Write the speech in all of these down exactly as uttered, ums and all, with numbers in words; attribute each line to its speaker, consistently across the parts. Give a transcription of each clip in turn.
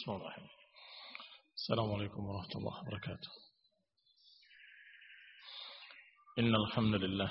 Speaker 1: Bismillahirrahmanirrahim. Assalamualaikum warahmatullahi wabarakatuh. Innal hamdalillah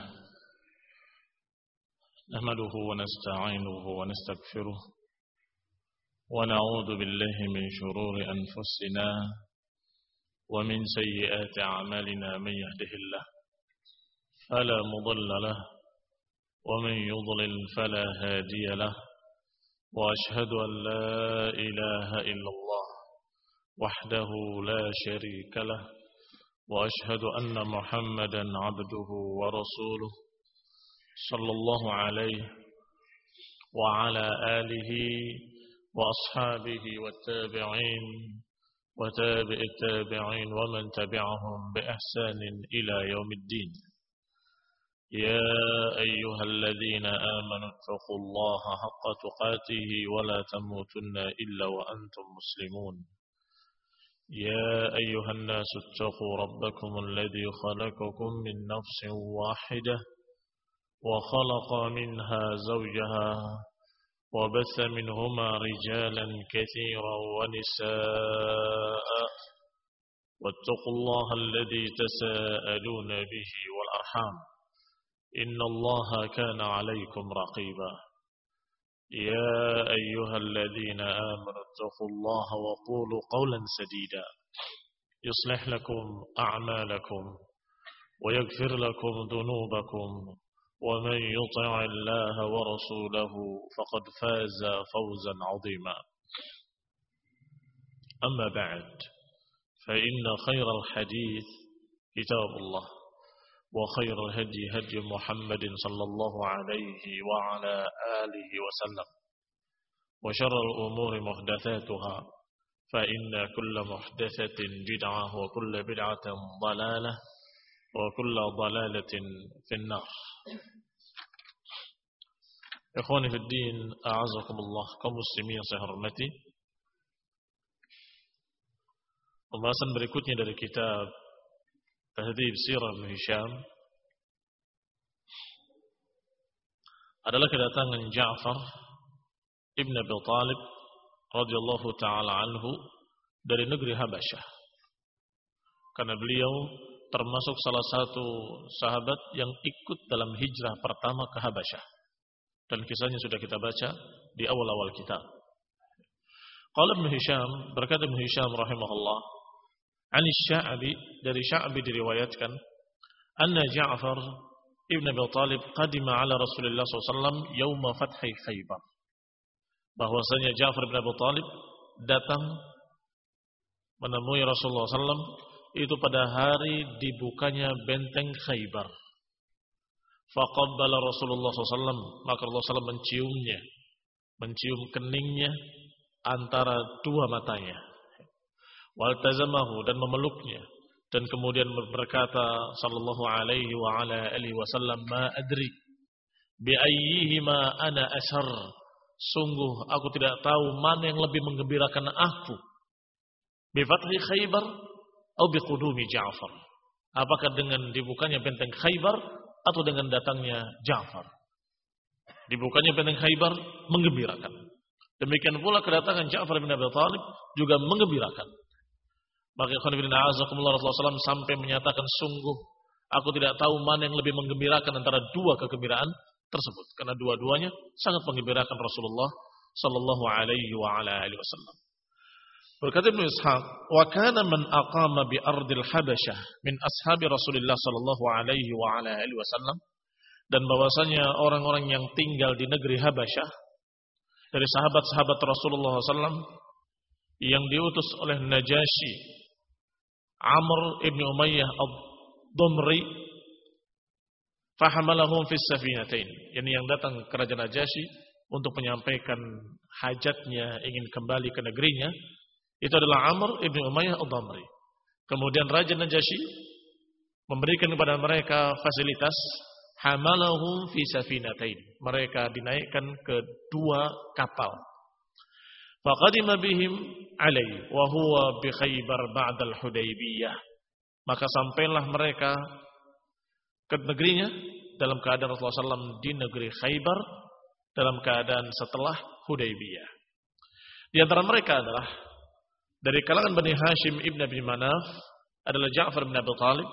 Speaker 1: nahmaduhu wa nasta'inuhu wa nastaghfiruh wa na'udzu billahi min shururi anfusina wa min sayyiati a'malina man yahdihillah fala mudilla lahu wa man yudlil fala hadiya lahu wa ashhadu an la ilaha illallah وحده لا شريك له وأشهد أن محمدا عبده ورسوله صلى الله عليه وعلى آله وأصحابه والتابعين وتابع التابعين ومن تبعهم بإحسان إلى يوم الدين. يا أيها الذين آمنوا اتقوا الله حق تقاته ولا تموتن إلا وأنتم مسلمون. يا أيها الناس اتقوا ربكم الذي خلقكم من نفس واحدة وخلق منها زوجها وبث منهما رجالا كثيرا ونساء واتقوا الله الذي تساءلون به والأرحام إن الله كان عليكم رقيبا. يا أيها الذين آمنوا اتقوا الله وقولوا قولا سديدا يصلح لكم أعمالكم ويغفر لكم ذنوبكم ومن يطع الله ورسوله فقد فاز فوزا عظيما. أما بعد فإن خير الحديث كتاب الله وخير الهدي هدي محمد صلى الله عليه وعلى آله وسلم وشر الأمور محدثاتها فإن كل محدثة بدعة وكل بدعة ضلالة وكل ضلالة في النار. إخواني في الدين أعزكم الله kaum muslimin yang saya hormati. Pembahasan berikutnya dari kitab Tahdhib Sirah Ibn Hisham adalah kedatangan Ja'far Ibn Abi Talib radhiyallahu ta'ala anhu dari negeri Habasyah. Karena beliau termasuk salah satu sahabat yang ikut dalam hijrah pertama ke Habasyah. Dan kisahnya sudah kita baca di awal-awal kitab. Qala Ibn Hisham, berkata Ibn Hisham rahimahullah, Ani Sya'bi, dari Sya'bi diriwayatkan, anna Ja'far ibn Abi Talib qadima ala Rasulullah sallallahu alaihi wasallam yauma fathi Khaybar. Bahwasanya Ja'far ibn Abi Talib datang menemui Rasulullah sallallahu alaihi wasallam itu pada hari dibukanya benteng Khaybar. Faqabbala Rasulullah sallallahu alaihi wasallam, maka Rasulullah sallallahu alaihi wasallam menciumnya, mencium keningnya antara dua matanya. Waltazamahu, dan memeluknya, dan kemudian berkata sallallahu alaihi wa ala alihi wasallam, ma adri bi ayyihima ana ashar, sungguh aku tidak tahu mana yang lebih menggembirakan aku, bi fathi Khaybar atau bi qudumi Ja'far, apakah dengan dibukanya benteng Khaybar atau dengan datangnya Ja'far. Dibukanya benteng Khaybar menggembirakan, demikian pula kedatangan Ja'far bin Abi Talib juga menggembirakan. Maka ikhwan fillah a'azakumullah, Rasulullah sallallahu alaihi wasallam sampai menyatakan, sungguh aku tidak tahu mana yang lebih menggembirakan antara dua kegembiraan tersebut, karena dua-duanya sangat menggembirakan Rasulullah sallallahu alaihi wa ala alihi wasallam. Berkata Ibnu Ishaq, wa kana man aqama bi ardil Habasyah min ashabi Rasulillah sallallahu alaihi wa ala alihi wasallam, dan bahwasanya orang-orang yang tinggal di negeri Habasyah dari sahabat-sahabat Rasulullah sallallahu alaihi wasallam yang diutus oleh Najasyi Amr ibn Umayyah ad-Dumri, fahamalahum fis safinatain, yakni yang datang ke Raja Najasyi untuk menyampaikan hajatnya ingin kembali ke negerinya, itu adalah Amr ibn Umayyah ad-Dumri. Kemudian Raja Najasyi memberikan kepada mereka fasilitas, hamalahum fi safinatain, mereka dinaikkan ke dua kapal. Faqadima bihim alai wa huwa bi Khaybar ba'da al-Hudaybiyah, maka sampailah mereka ke negerinya dalam keadaan Rasulullah sallallahu alaihi wasallam di negeri Khaybar dalam keadaan setelah Hudaybiyah. Di antara mereka adalah Dari kalangan Bani Hashim ibn Abi Manaf adalah Ja'far bin Abi Thalib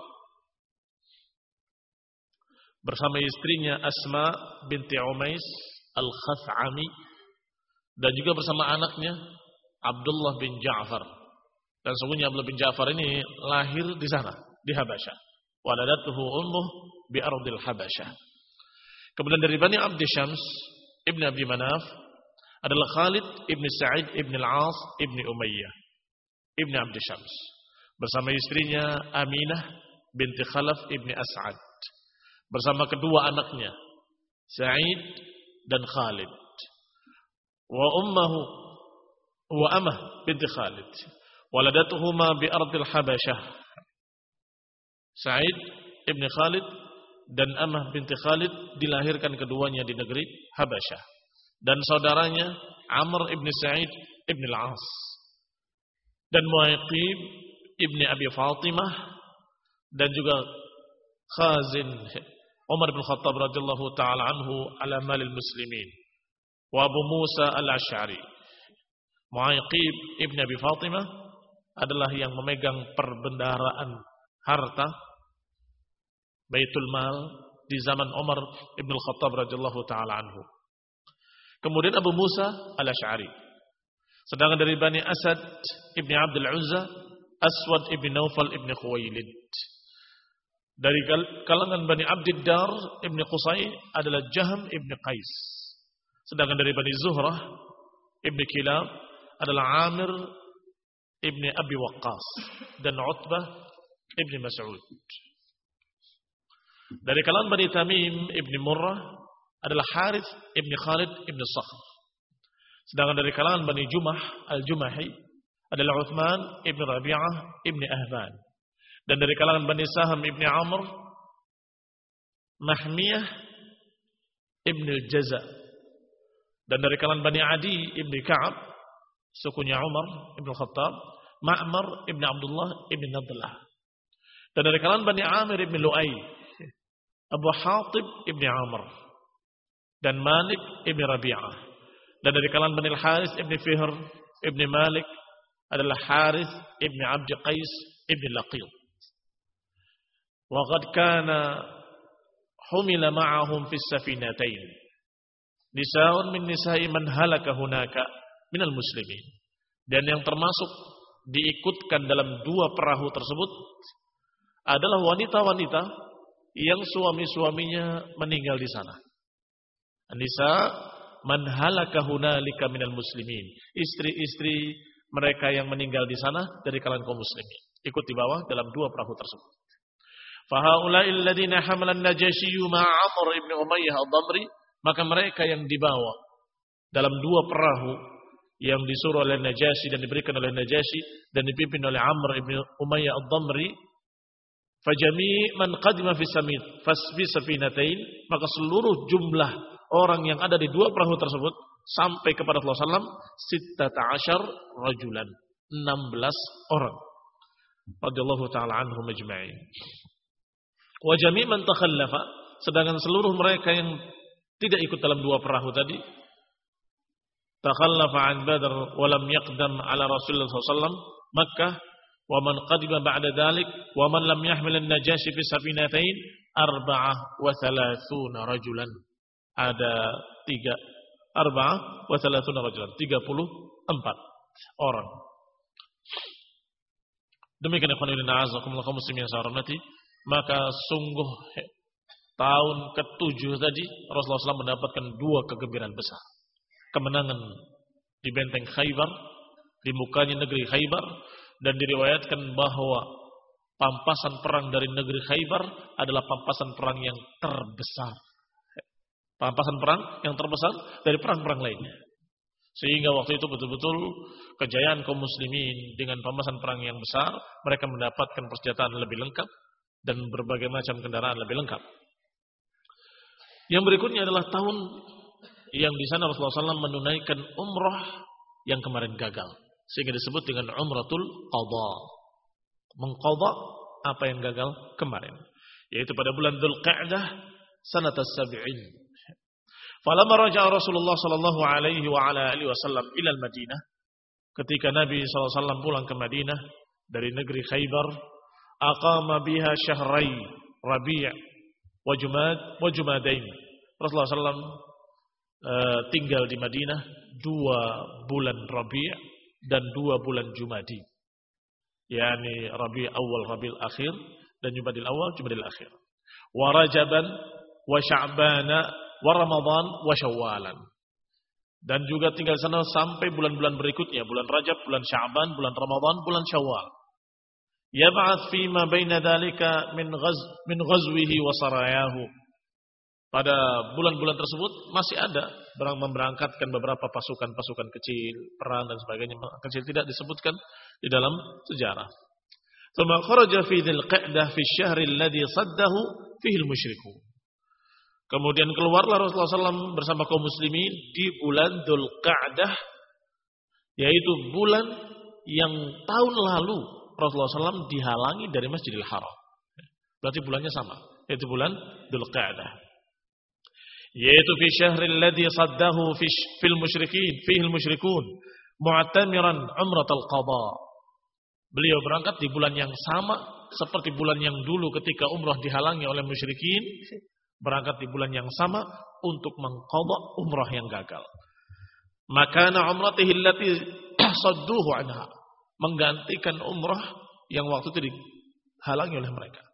Speaker 1: bersama istrinya Asma binti Umais Al-Khath'ami, dan juga bersama anaknya Abdullah bin Ja'far. Dan sungguhnya Abdullah bin Ja'far ini lahir di sana, di Habasyah. Waladatuhu ummuh bi ardil Habasyah. Kemudian dari Bani Abdi Syams ibn Abi Manaf adalah Khalid ibn Sa'id ibn Al-As ibn Umayyah ibn Abdi Syams bersama istrinya Aminah binti Khalaf ibn As'ad, bersama kedua anaknya Sa'id dan Khalid, wa ummuhu wa Amah binti Khalid, waladatuhuma bi ardil Habasyah. Sa'id ibn Khalid dan Amah binti Khalid dilahirkan keduanya di negeri Habasyah, dan saudaranya Amr ibn Sa'id ibn Al-As dan Mu'aqib ibn Abi Fatimah, dan juga Khazin Umar bin Khattab radhiyallahu taala anhu ala malil muslimin, wa Abu Musa al-Asy'ari. Mu'aqib ibn Abi Fatimah adalah yang memegang perbendaharaan harta Baitul Mal di zaman Umar ibn Khattab radhiyallahu taala anhu. Kemudian Abu Musa al-Asy'ari. Sedangkan dari Bani Asad ibn Abdul Uzza, Aswad ibn Naufal ibn Khuwailid. Dari kalangan Bani Abdiddar ibn Qusay adalah Jaham ibn Qais. Sedangkan dari Bani Zuhrah ibn Kilab adalah Amir ibn Abi Waqqas dan Utbah ibn Mas'ud. Dari kalangan Bani Tamim ibn Murrah adalah Harith ibn Khalid ibn Sakhr. Sedangkan dari kalangan Bani Jumah al-Jumahi adalah Uthman ibn Rabi'ah ibn Ahban. Dan dari kalangan Bani Saham ibn Amr, Mahmiyah ibn Jaza. Dan dari kalangan Bani Adi ibn Ka'ab, sukunya Umar ibn Khattab, Ma'mar ibn Abdullah ibn Nadlah. Dan dari kalangan Bani Amir ibn Lu'ay, Abu Hatib ibn Amr dan Malik ibn Rabi'ah. Dan dari kalangan Bani Al-Haris ibn Fihr ibn Malik adalah Harith ibn Abdi Qais ibn Laqil. Wa qad kana humila ma'ahum fis safinatain nisa'un min nisa'i man halaka hunaka minal muslimin. Dan yang termasuk diikutkan dalam dua perahu tersebut adalah wanita-wanita yang suami-suaminya meninggal di sana. Nisa man halaka hunalika minal muslimin. Istri-istri mereka yang meninggal di sana dari kalangan kaum muslimin ikut di bawah dalam dua perahu tersebut. Fa haula'il ladzina hamalan Najasyi ma'a Amr ibn Umayyah ad-Damri, maka mereka yang dibawa dalam dua perahu yang disuruh oleh Najasyi dan diberikan oleh Najasyi dan dipimpin oleh Amr ibn Umayyah ad-Damri, fajami' man qadima fi samit fasfi safinatain, maka seluruh jumlah orang yang ada di dua perahu tersebut sampai kepada Rasulullah sallallahu alaihi wasallam sittata asyar rajulan, enam belas orang radhiyallahu taala anhum ajma'in. Wa jami' man takhallafa, sedangkan seluruh mereka yang tidak ikut dalam dua perahu tadi takhallafa an Badr wa lam yaqdam ala Rasulullah sallallahu alaihi wasallam Makkah, wa man qadima ba'da dhalik wa man lam yahmil an-Najasyi fi safinatain arba'ah wa thalathuna rajulan. Ada tiga arba'ah wa thalathuna rajulan, tiga puluh empat orang. Demikian ikhwan fillah a'azakumullah kaum muslimin yang saya hormati, maka sungguh tahun ketujuh tadi Rasulullah sallallahu alaihi wasallam mendapatkan dua kegembiraan besar. Kemenangan di benteng Khaybar, di mukanya negeri Khaybar, dan diriwayatkan bahwa pampasan perang dari negeri Khaybar adalah pampasan perang yang terbesar. Pampasan perang yang terbesar dari perang-perang lainnya. Sehingga waktu itu betul-betul kejayaan kaum muslimin dengan pampasan perang yang besar, mereka mendapatkan persenjataan lebih lengkap dan berbagai macam kendaraan lebih lengkap. Yang berikutnya adalah tahun yang di sana Rasulullah sallallahu alaihi wasallam menunaikan umrah yang kemarin gagal, sehingga disebut dengan umratul qadha. Mengqadha apa yang gagal kemarin, yaitu pada bulan Dzulqa'dah sanat as-sab'in. Falamma raja'a Rasulullah sallallahu alaihi wa ala alihi wasallam ila al-Madinah, ketika Nabi shallallahu alaihi wasallam pulang ke Madinah dari negeri Khaybar, aqama biha syahrai Rabi' wa Jumad wa Jumadain. Rasulullah shallallahu alaihi wasallam uh, tinggal di Madinah dua bulan Rabi' dan dua bulan Jumadi. yakni Rabi' awal, Rabi'ul akhir, dan Jumadil awal, Jumadil akhir. Wa Rajaban wa Sya'bana wa Ramadan wa Syawwalan. Dan juga tinggal sana sampai bulan-bulan berikutnya, bulan Rajab, bulan Sya'ban, bulan Ramadan, bulan Syawal. Yab'ats fi ma baina dzalika min ghaz min ghazwihi wa sarayahu. Pada bulan-bulan tersebut masih ada memberangkatkan beberapa pasukan-pasukan kecil, perang dan sebagainya. Kecil tidak disebutkan di dalam sejarah. Tsumma kharaja fi dzil-qa'dah fi asy-syahri alladhi saddahu fihi al-musyrikun. Kemudian keluarlah Rasulullah shallallahu alaihi wasallam bersama kaum muslimin di bulan Dzulqa'dah, yaitu bulan yang tahun lalu Rasulullah shallallahu alaihi wasallam dihalangi dari Masjidil Haram. Berarti bulannya sama, yaitu bulan Dzulqa'dah. Yaitu fi syahril ladzi saddahu fi fil musyrikin, fihi al-musyrikun, mu'tamiran umratul qada. Beliau berangkat di bulan yang sama seperti bulan yang dulu ketika umrah dihalangi oleh musyrikin. Berangkat di bulan yang sama untuk mengqadha umrah yang gagal. Makana umratihi allati sadduhu anha, menggantikan umrah yang waktu itu dihalangi oleh mereka.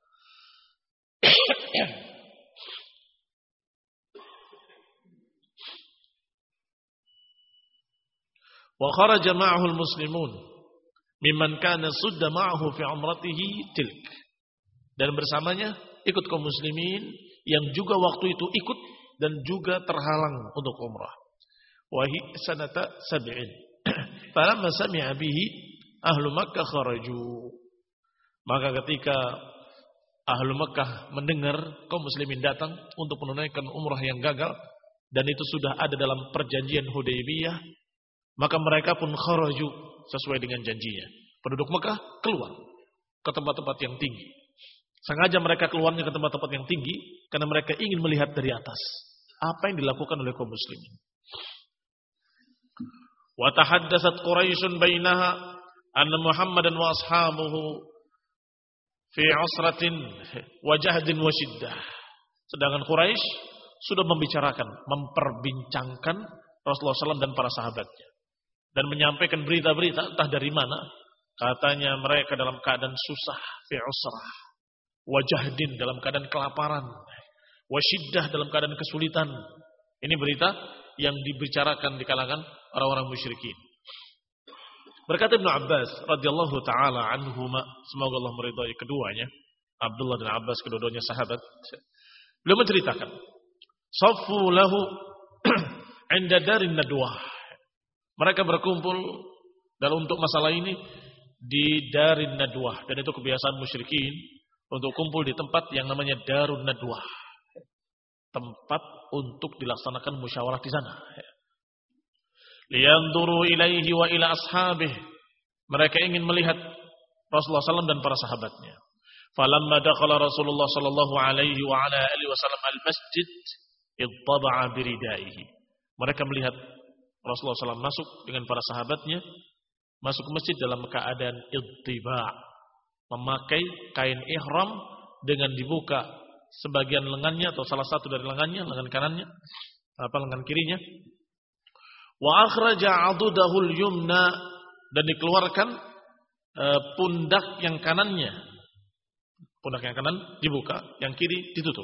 Speaker 1: Wa kharaja ma'ahu al-muslimun mimman kana sudda ma'ahu fi umratihi tilk. Dan bersamanya ikut kaum muslimin yang juga waktu itu ikut dan juga terhalang untuk umrah. Wahi sanata sab'in. Falamma sami'a bihi ahlu Makkah kharaju. Maka ketika ahlu Makkah mendengar kaum muslimin datang untuk menunaikan umrah yang gagal dan itu sudah ada dalam perjanjian Hudaybiyah, maka mereka pun kharaju sesuai dengan janjinya. Penduduk Makkah keluar ke tempat-tempat yang tinggi. Sengaja mereka keluarnya ke tempat-tempat yang tinggi karena mereka ingin melihat dari atas apa yang dilakukan oleh kaum muslimin. Wa tahaddatsat Quraisyun bainaha anna Muhammadan wa ashabuhu fi 'usratin wa jahdin wa shiddah. Sedangkan Quraisy sudah membicarakan, memperbincangkan Rasulullah shallallahu alaihi wasallam dan para sahabatnya dan menyampaikan berita-berita entah dari mana. Katanya mereka dalam keadaan susah, fi 'usrah, wajahdin dalam keadaan kelaparan, wasyiddah dalam keadaan kesulitan. Ini berita yang dibicarakan di kalangan orang-orang musyrikin. Berkata Ibnu Abbas radhiyallahu taala anhuma, semoga Allah meridai keduanya, Abdullah dan Abbas, kedua-duanya sahabat. Beliau menceritakan, saffu lahu 'inda darin nadwah. Mereka berkumpul dalam untuk masalah ini di darin nadwah, dan itu kebiasaan musyrikin untuk kumpul di tempat yang namanya Darun Nadwah. Tempat untuk dilaksanakan musyawarah di sana. Liyanzuru ilaihi wa ila ashabih. Mereka ingin melihat Rasulullah shallallahu alaihi wasallam dan para sahabatnya. Falamma dakhala Rasulullah sallallahu alaihi wa ala alihi wasallam al-masjid, ittaba'a biridaihi. Mereka melihat Rasulullah shallallahu alaihi wasallam masuk dengan para sahabatnya, masuk ke masjid dalam keadaan ittiba', memakai kain ihram dengan dibuka sebagian lengannya atau salah satu dari lengannya, lengan kanannya, apa lengan kirinya. Wa akhraja 'adudahul yumna, dan dikeluarkan e, pundak yang kanannya. Pundak yang kanan dibuka, yang kiri ditutup.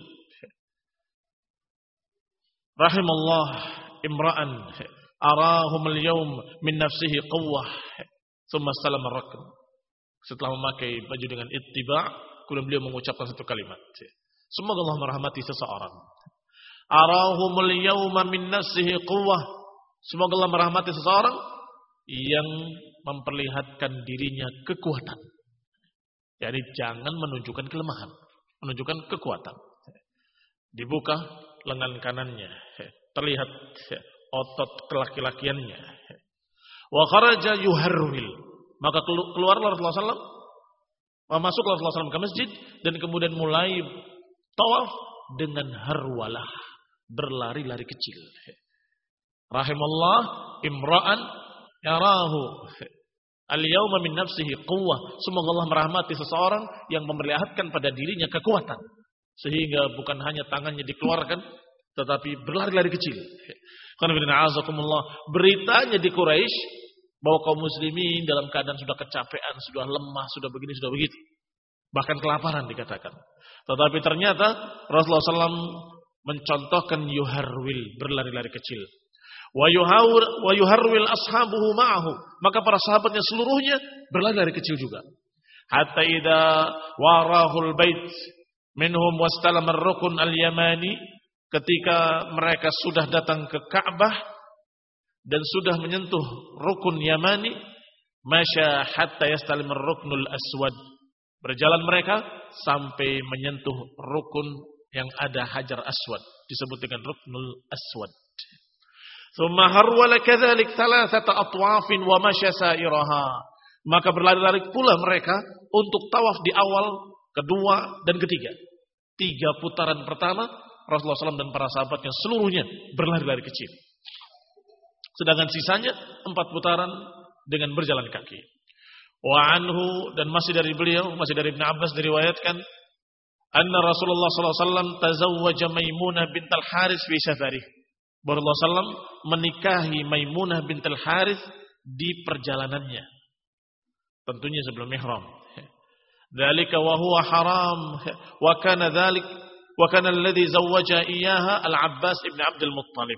Speaker 1: Rahimallah imra'an arahum al-yawm min nafsihi quwwah thumma salama ar-rakb. Setelah memakai baju dengan ittiba', kemudian beliau mengucapkan satu kalimat. Semoga Allah merahmati seseorang. Arahumul yawma min nafsihi quwwah. Semoga Allah merahmati seseorang yang memperlihatkan dirinya kekuatan. Jadi jangan menunjukkan kelemahan, menunjukkan kekuatan. Dibuka lengan kanannya, terlihat otot kelaki-lakiannya. Wa kharaja yuharwil. Maka keluarlah Rasulullah shallallahu alaihi wasallam, masuklah Rasulullah shallallahu alaihi wasallam ke masjid, dan kemudian mulai tawaf dengan harwalah, berlari-lari kecil. Rahimallah imra'an yarahu al-yawma min nafsihi quwwah. Semoga Allah merahmati seseorang yang memperlihatkan pada dirinya kekuatan. Sehingga bukan hanya tangannya dikeluarkan, tetapi berlari-lari kecil. Beritanya di Quraisy bahwa kaum muslimin dalam keadaan sudah kecapean, sudah lemah, sudah begini, sudah begitu. Bahkan kelaparan dikatakan. Tetapi ternyata Rasulullah shallallahu alaihi wasallam mencontohkan yuharwil, berlari-lari kecil. Wa yuharwil ashabuhu ma'ahu. Maka para sahabatnya seluruhnya berlari-lari kecil juga. Hatta idza warahul bait minhum wastalama ar-rukun al-yamani. Ketika mereka sudah datang ke Ka'bah dan sudah menyentuh rukun Yamani, masya hatta yastalim ar-ruknul aswad. Berjalan mereka sampai menyentuh rukun yang ada hajar aswad, disebut dengan ruknul aswad. Thumma harwala kadzalik thalathata atwafin wa masya sa'iraha. Maka berlari-lari pula mereka untuk tawaf di awal, kedua dan ketiga. Tiga putaran pertama Rasulullah shallallahu alaihi wasallam dan para sahabatnya seluruhnya berlari-lari kecil. Sedangkan sisanya empat putaran dengan berjalan kaki. Wa anhu, dan masih dari beliau, masih dari Ibnu Abbas diriwayatkan, anna Rasulullah shallallahu alaihi wasallam tazawwaja Maimunah bintal Harits fi safarih. Rasulullah shallallahu alaihi wasallam menikahi Maimunah bintal Harits di perjalanannya. Tentunya sebelum ihram. Dzalika wa huwa haram wa kana dzalik wa kana alladhi zawwaja iyyaha al-Abbas ibn Abdul Muttalib.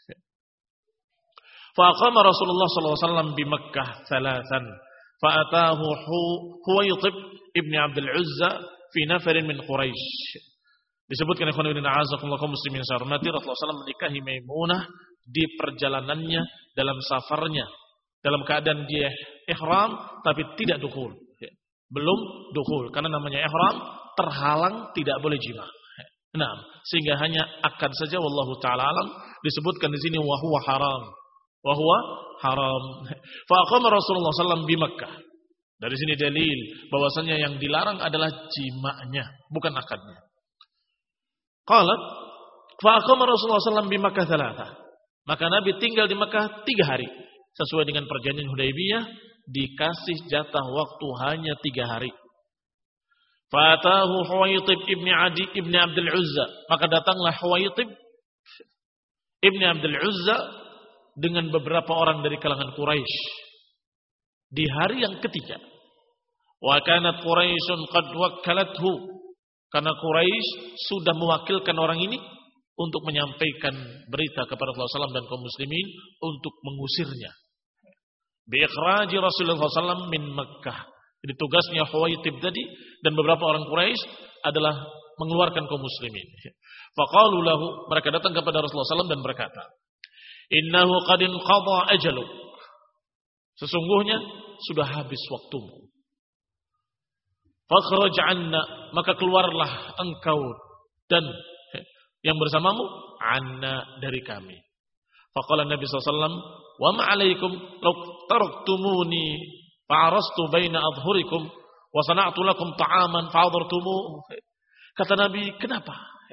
Speaker 1: Fa aqama Rasulullah sallallahu alaihi wasallam di Makkah thalathan fa ataahu Huwaytib ibn Abdul Uzza fi nafarin min Quraisy. Disebutkan ikhwan fillah a'azakumullah kaum muslimin sarmati, Rasulullah sallallahu alaihi wasallam menikahi Maimunah di perjalanannya, dalam safarnya, dalam keadaan dia ihram tapi tidak dukhul. Belum dukhul karena namanya ihram, terhalang tidak boleh jima. Nah, sehingga hanya akad saja, wallahu taala alam. Disebutkan di sini wa huwa haram. Wa huwa haram. Fa aqama Rasulullah sallallahu alaihi wasallam di Makkah. Dari sini dalil bahwasanya yang dilarang adalah jima'nya, bukan akadnya. Qalat fa aqama Rasulullah sallallahu alaihi wasallam di Makkah thalatha. Maka Nabi tinggal di Makkah tiga hari. Sesuai dengan perjanjian Hudaybiyah, dikasih jatah waktu hanya tiga hari. Fatahu Huwaytib ibni Adi ibni Abdul Uzza. Maka datanglah Huwaytib ibni Abdul Uzza dengan beberapa orang dari kalangan Quraisy di hari yang ketiga. Wa kanat Quraisyun qad wakkalathu. Karena Quraisy sudah mewakilkan orang ini untuk menyampaikan berita kepada Rasulullah shallallahu alaihi wasallam dan kaum muslimin untuk mengusirnya. Bi ikhraji Rasulullah shallallahu alaihi wasallam min Makkah. Jadi tugasnya Huwaytib tadi dan beberapa orang Quraisy adalah mengeluarkan kaum muslimin. Faqalu lahu, mereka datang kepada Rasulullah shallallahu alaihi wasallam dan berkata, innahu qad inqadha ajaluk. Sesungguhnya sudah habis waktumu. Fakhraj anna, maka keluarlah engkau dan yang bersamamu anna, dari kami. Faqala Nabi sallallahu alaihi wasallam, wa ma alaikum law taraktumuni fa'arastu baina adhurikum wa sana'tu lakum ta'aman fa'adartumu. Kata Nabi, kenapa?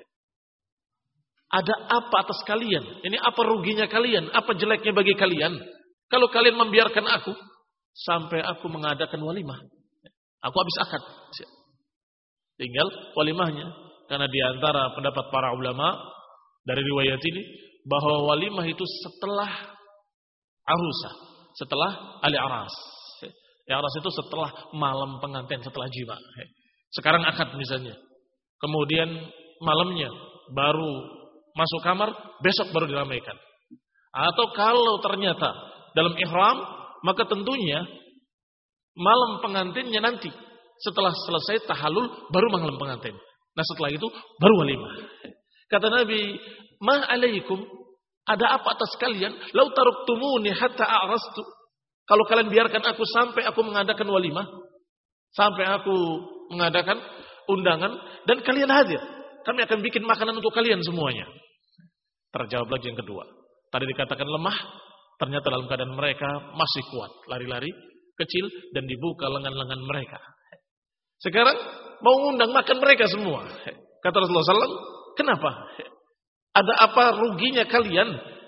Speaker 1: Ada apa atas kalian? Ini apa ruginya kalian? Apa jeleknya bagi kalian? Kalau kalian membiarkan aku sampai aku mengadakan walimah. Aku habis akad. Tinggal walimahnya. Karena di antara pendapat para ulama dari riwayat ini bahwa walimah itu setelah arusah, setelah al-aras. Al-aras itu setelah malam pengantin, setelah jima. Sekarang akad misalnya. Kemudian malamnya baru masuk kamar, besok baru diramaikan. Atau kalau ternyata dalam ihram, maka tentunya malam pengantinnya nanti. Setelah selesai tahallul, baru malam pengantin. Nah setelah itu, baru walimah. Kata Nabi, ma alaikum, ada apa atas kalian? Lau taruktumuni hatta a'rastu. Kalau kalian biarkan aku sampai aku mengadakan walimah, sampai aku mengadakan undangan, dan kalian hadir, kami akan bikin makanan untuk kalian semuanya. Terjawab lagi yang kedua. Tadi dikatakan lemah, ternyata dalam keadaan mereka masih kuat. Lari-lari kecil dan dibuka lengan-lengan mereka. Sekarang mau undang makan mereka semua. Kata Rasulullah shallallahu alaihi wasallam, kenapa? Ada apa ruginya kalian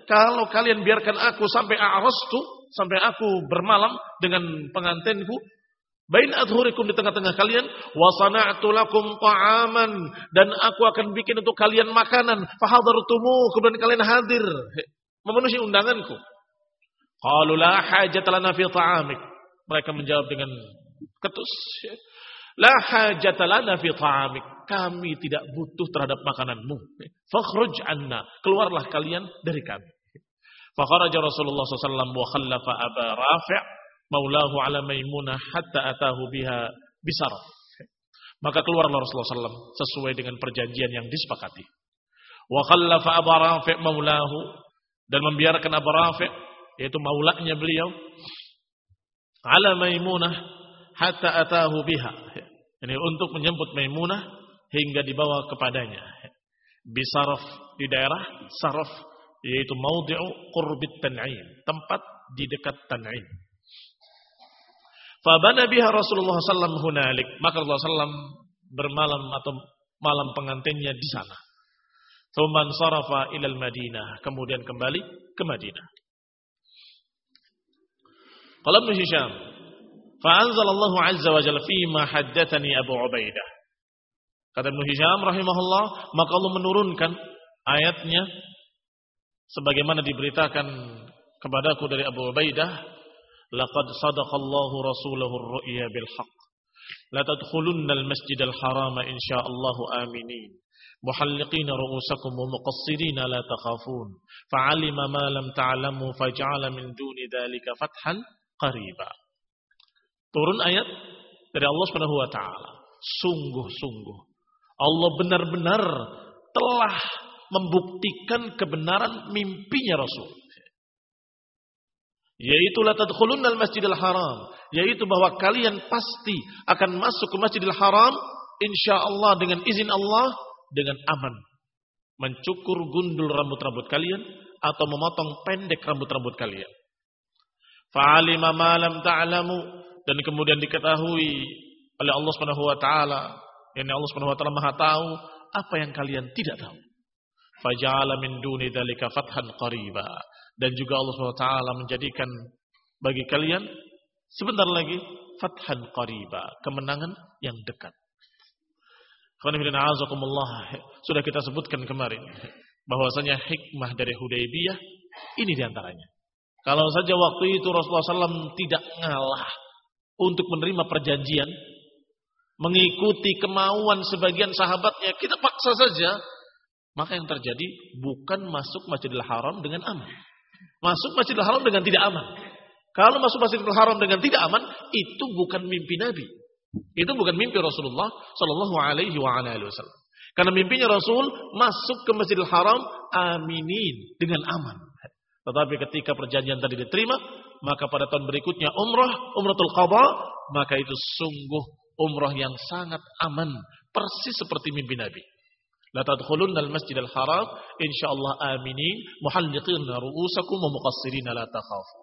Speaker 1: kalau kalian biarkan aku sampai a'rastu, sampai aku bermalam dengan pengantinku, bain adhurikum, di tengah-tengah kalian, wa sana'tu lakum ta'aman, dan aku akan bikin untuk kalian makanan, fahadartumu, kemudian kalian hadir memenuhi undanganku. Qalu la hajata lana fi ta'amik. Mereka menjawab dengan ketus, la hajata lana fi ta'amik. Kami tidak butuh terhadap makananmu. Fakhruj anna, keluarlah kalian dari kami. Fakharaja Rasulullah sallallahu alaihi wasallam wa khallafa Aba Rafi' maulahu ala Maimunah hatta atahu biha bisar. Maka keluarlah Rasulullah sallallahu alaihi wasallam sesuai dengan perjanjian yang disepakati. Wa khallafa Aba Rafi' maulahu, dan membiarkan Aba Rafi', yaitu maulanya beliau, ala Maimunah hatta atahu biha. Ini untuk menjemput Maimunah hingga dibawa kepadanya. Bisaraf, di daerah Saraf, yaitu maudhi'u qurbit Tan'im, tempat di dekat Tan'im. Fabana biha Rasulullah sallallahu alaihi wasallam hunalik, maka Rasulullah sallallahu alaihi wasallam bermalam atau malam pengantinnya di sana. Tsumman sarafa ilal Madinah, kemudian kembali ke Madinah. Qala Ibnu Hisham, fa anzalallahu azza wa jalla fi ma haddatsani Abu Ubaidah. Kata Ibnu Hisham rahimahullah, maka Allah menurunkan ayatnya sebagaimana diberitakan kepadaku dari Abu Ubaidah, laqad sadaqallahu rasulahu ar-ru'ya bil haqq la tadkhulunna al-masjidal harama insyaallahu aminin muhalliqina ru'usakum wa muqassirina la takhafun fa'alima ma lam ta'lamu faj'ala min duni dzalika fathan qariba. Turun ayat dari Allah Subhanahu wa taala. Sungguh-sungguh Allah benar-benar telah membuktikan kebenaran mimpinya Rasul. Yaitu la tadkhulunnal masjidil haram, yaitu bahwa kalian pasti akan masuk ke Masjidil Haram insyaallah dengan izin Allah, dengan aman. Mencukur gundul rambut-rambut kalian atau memotong pendek rambut-rambut kalian. Fa'alima ma lam ta'lamu, dan kemudian diketahui oleh Allah Subhanahu wa taala, yakni Allah Subhanahu wa taala Maha tahu apa yang kalian tidak tahu. Faja'ala min duni dzalika fathan qariba, dan juga Allah Subhanahu wa taala menjadikan bagi kalian sebentar lagi fathan qariba, kemenangan yang dekat. Sudah kita sebutkan kemarin bahwasanya hikmah dari Hudaybiyah ini diantaranya. Kalau saja waktu itu Rasulullah sallallahu alaihi wasallam tidak ngalah untuk menerima perjanjian, mengikuti kemauan sebagian sahabatnya, kita paksa saja, maka yang terjadi bukan masuk Masjidil Haram dengan aman. Masuk Masjidil Haram dengan tidak aman. Kalau masuk Masjidil Haram dengan tidak aman, itu bukan mimpi Nabi. Itu bukan mimpi Rasulullah sallallahu alaihi wasallam. Karena mimpinya Rasul masuk ke Masjidil Haram aminin, dengan aman. Tetapi ketika perjanjian tadi diterima, maka pada tahun berikutnya umrah, umratul qadha, maka itu sungguh umrah yang sangat aman, persis seperti mimpi Nabi. La tadkhulunnal masjidal haram insyaallah aminin muhalliqina ru'usakum wa muqassirina la takhafu.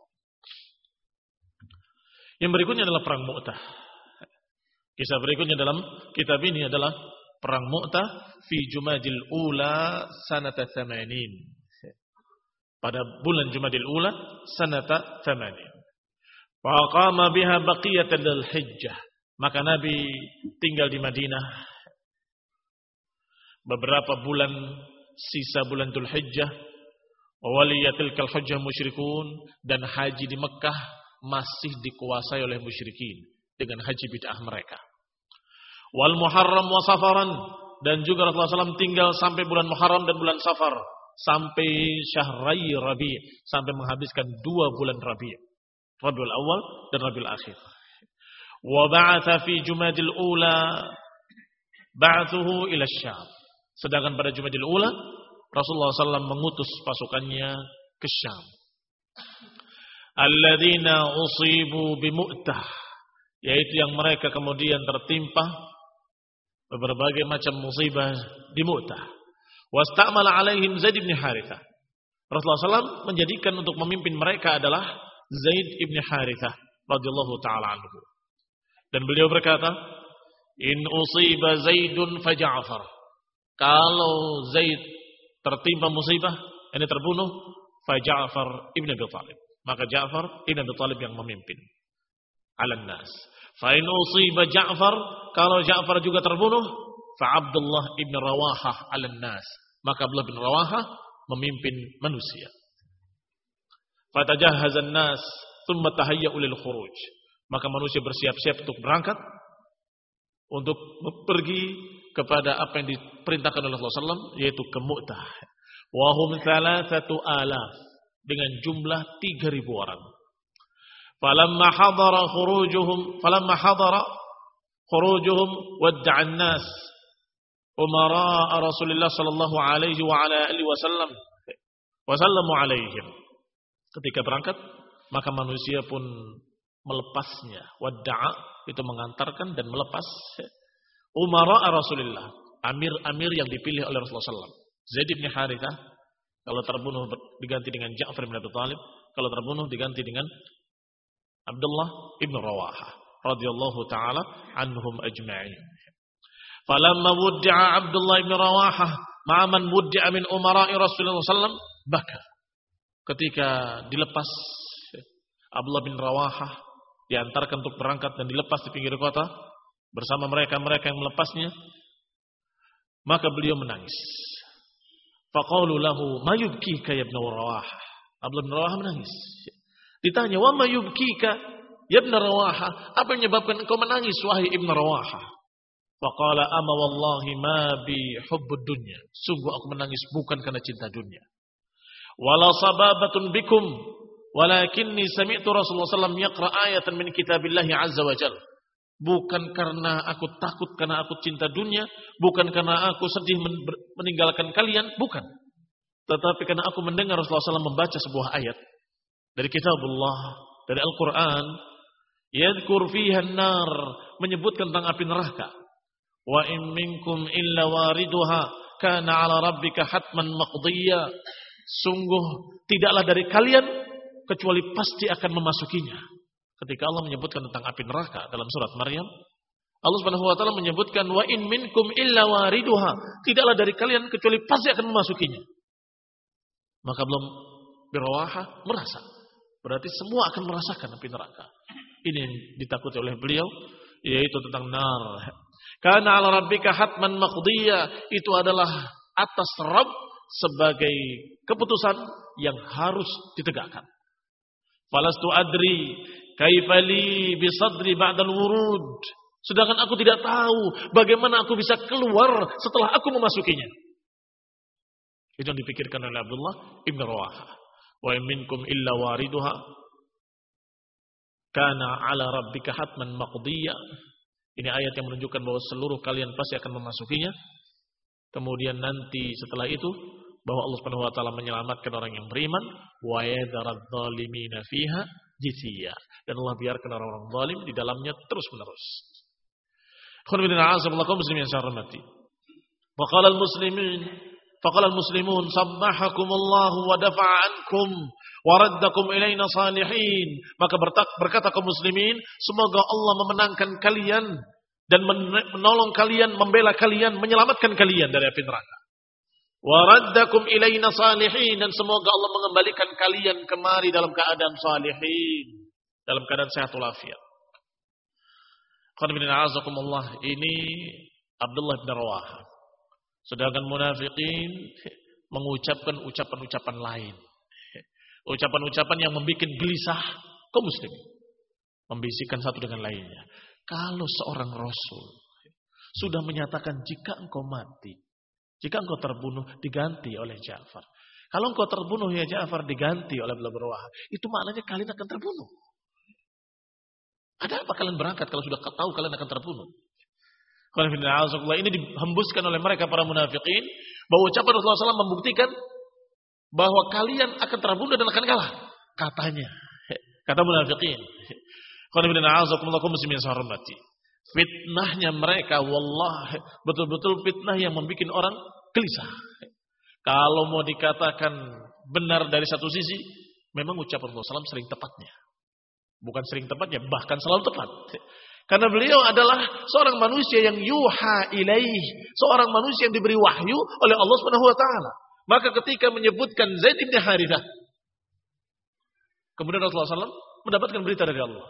Speaker 1: Yang berikutnya adalah perang Mu'tah. Kisah berikutnya dalam kitab ini adalah perang Mu'tah fi Jumadil Ula sanata thamanin. Pada bulan Jumadil Ula sanata thamanin. Wa qama biha baqiyatan lil hijjah. Maka Nabi tinggal di Madinah beberapa bulan sisa bulan Dzulhijjah. Wa waliyatil kal hajjah musyrikun, dan haji di Mekah masih dikuasai oleh musyrikin dengan haji bid'ah mereka. Wal Muharram wa Safaran, dan juga Rasulullah sallallahu alaihi wasallam tinggal sampai bulan Muharram dan bulan Safar, sampai Syahrai Rabi', sampai menghabiskan dua bulan Rabi', Rabiul Awal dan Rabiul Akhir. Wa ba'atha fi Jumadil Ula ba'athuhu ila Syam. Sedangkan pada Jumadil Ula Rasulullah sallallahu alaihi wasallam mengutus pasukannya ke Syam. Alladzina usibu bi Mu'tah, yaitu yang mereka kemudian tertimpa berbagai macam musibah di Mu'tah. Wastamala alaihim Zaid bin Harithah. Rasulullah sallallahu alaihi wasallam menjadikan untuk memimpin mereka adalah Zaid bin Harithah radhiyallahu taala anhu. Dan beliau berkata, "In usiba Zaidun fa Ja'far." Kalau Zaid tertimpa musibah, ini terbunuh, fa Ja'far ibn Abi Thalib. Maka Ja'far ibn Abi Thalib yang memimpin. Alan nas. Fa in usiba Ja'far, kalau Ja'far juga terbunuh, fa Abdullah ibn Rawahah alan nas. Maka Abdullah bin Rawahah memimpin manusia. Fa tajahhazan nas, thumma tahayya'u lil khuruj. Maka manusia bersiap-siap untuk berangkat, untuk pergi kepada apa yang diperintahkan oleh Rasulullah sallallahu alaihi wasallam, yaitu ke Mu'tah. Wa hum thalathatu alaf, dengan jumlah tiga ribu orang. Falamma hadara khurujuhum, falamma hadara khurujuhum wadda'a an-nas umara Rasulullah sallallahu alaihi wa ala alihi wasallam wa sallamu alaihim. Ketika berangkat, maka manusia pun melepasnya. Wadda'a itu mengantarkan dan melepas umara Rasulullah, amir-amir yang dipilih oleh Rasulullah sallallahu alaihi wasallam. Zaid bin Harithah kalau terbunuh diganti dengan Ja'far bin Abi Thalib, kalau terbunuh diganti dengan Abdullah ibn Rawahah radhiyallahu taala anhum ajma'in. Falamma wuddi'a Abdullah ibn Rawahah ma'a man wuddi'a min umara'i Rasulullah sallallahu alaihi wasallam, baka. Ketika dilepas Abdullah bin Rawahah, diantarkan untuk berangkat dan dilepas di pinggir kota bersama mereka-mereka yang melepasnya, maka beliau menangis. Faqalu lahu ma yubkika ya ibn Rawahah. Abdullah bin Rawahah menangis. Ditanya, wa ma yubkika ya ibn Rawahah, apa yang menyebabkan engkau menangis wahai ibn Rawahah? Faqala ama wallahi ma bi hubbud dunya. Sungguh aku menangis bukan karena cinta dunia. Wala sababatun bikum, walakinni sami'tu Rasulullah sallallahu alaihi wasallam yaqra ayatan min kitabillahi azza wa jalla. Bukan karena aku takut karena aku cinta dunia, bukan karena aku sedih meninggalkan kalian, bukan. Tetapi karena aku mendengar Rasulullah sallallahu alaihi wasallam membaca sebuah ayat dari kitabullah, dari Al-Quran, yadhkur fiha an-nar, menyebutkan tentang api neraka. Wa in minkum illa wariduha kana 'ala rabbika hatman maqdiyya. Sungguh tidaklah dari kalian kecuali pasti akan memasukinya. Ketika Allah menyebutkan tentang api neraka dalam surat Maryam, Allah Subhanahu wa taala menyebutkan wa in minkum illa wariduha, tidaklah dari kalian kecuali pasti akan memasukinya. Maka belum Birawahah merasa, berarti semua akan merasakan api neraka. Ini yang ditakuti oleh beliau, yaitu tentang nar. Kana 'ala rabbika hatman maqdiyya, itu adalah atas Rabb sebagai keputusan yang harus ditegakkan. Falastu adri kaifa li bi sadri ba'dal wurud. Sedangkan aku tidak tahu bagaimana aku bisa keluar setelah aku memasukinya. Itu yang dipikirkan oleh Abdullah ibn Rawahah. Wa minkum illa wariduha kana 'ala rabbika hatman maqdiyya. Ini ayat yang menunjukkan bahwa seluruh kalian pasti akan memasukinya. Kemudian nanti setelah itu bahwa Allah Subhanahu wa taala menyelamatkan orang yang beriman, wa yadharadz zalimina fiha jithiya, dan Allah biarkan orang-orang zalim di dalamnya terus-menerus. Khairuddin a'azakumullah muslimin syarrati. Wa qala al-muslimin faqala al-muslimun sabbahakumullah wa dafa'a ankum wa raddakum ilaina salihin. Maka berkata kaum muslimin, semoga Allah memenangkan kalian dan menolong kalian, membela kalian, menyelamatkan kalian dari api neraka. Wa raddakum ilaina salihin, dan semoga Allah mengembalikan kalian kemari dalam keadaan salihin, dalam keadaan sehat walafiat. Qul a'azakumullah, ini Abdullah bin Rawahah. Sedangkan munafikin mengucapkan ucapan-ucapan lain. Ucapan-ucapan yang membuat gelisah kaum muslimin. Membisikkan satu dengan lainnya. Kalau seorang Rasul sudah menyatakan jika engkau mati, jika engkau terbunuh, diganti oleh Ja'far. Kalau engkau terbunuh ya Ja'far, diganti oleh Abdullah bin Rawahah. Itu maknanya kalian akan terbunuh. Ada apa kalian berangkat kalau sudah tahu kalian akan terbunuh? Ini dihembuskan oleh mereka para munafikin, bahwa ucapan Rasulullah sallallahu alaihi wasallam membuktikan bahwa kalian akan terbunuh dan akan kalah. Katanya, kata munafikin. Fitnahnya mereka, wallah, betul-betul fitnah yang membuat orang gelisah. Kalau mau dikatakan benar dari satu sisi, memang ucapan Rasulullah sallallahu alaihi wasallam sering tepatnya. Bukan sering tepatnya, bahkan selalu tepat. Karena beliau adalah seorang manusia yang yuha ilaih, seorang manusia yang diberi wahyu oleh Allah Subhanahu wa taala. Maka ketika menyebutkan Zaid bin Harithah Kemudian Rasulullah shallallahu alaihi wasallam mendapatkan berita dari Allah.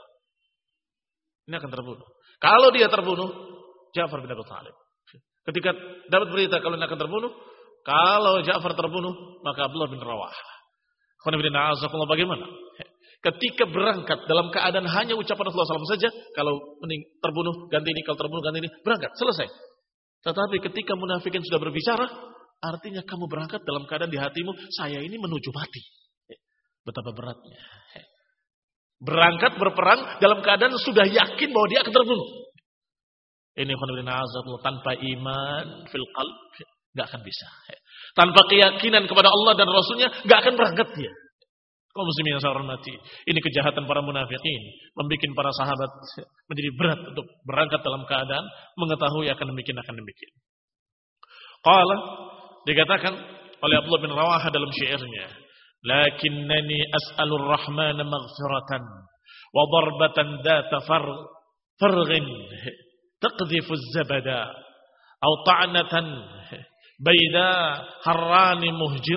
Speaker 1: Ini akan terbunuh. Kalau dia terbunuh, Ja'far bin Abi Thalib. Ketika dapat berita kalau ini akan terbunuh, kalau Ja'far terbunuh, maka Abdullah bin Rawaha. Bagaimana? Ketika berangkat dalam keadaan hanya ucapan Rasulullah shallallahu alaihi wasallam saja, kalau mening, terbunuh ganti ini, kalau terbunuh ganti ini, berangkat, selesai. Tetapi ketika munafikin sudah berbicara, artinya kamu berangkat dalam keadaan di hatimu, saya ini menuju mati. Betapa beratnya. Berangkat berperang dalam keadaan sudah yakin bahwa dia akan terbunuh. Ini tanpa iman fil qalb enggak akan bisa. Tanpa keyakinan kepada Allah dan Rasulnya enggak akan berangkat dia. Kaum muslimin yang saya hormati, ini kejahatan para munafikin, membuat para sahabat menjadi berat untuk berangkat dalam keadaan mengetahui akan demikian akan demikian. Qala, dikatakan oleh Abdullah bin Rawaha dalam syairnya, lakinnani as'alur rahmana maghfiratan wa darbatan dhata farghin taqdhifu az-zabada aw ta'natan bayda harrani muhjir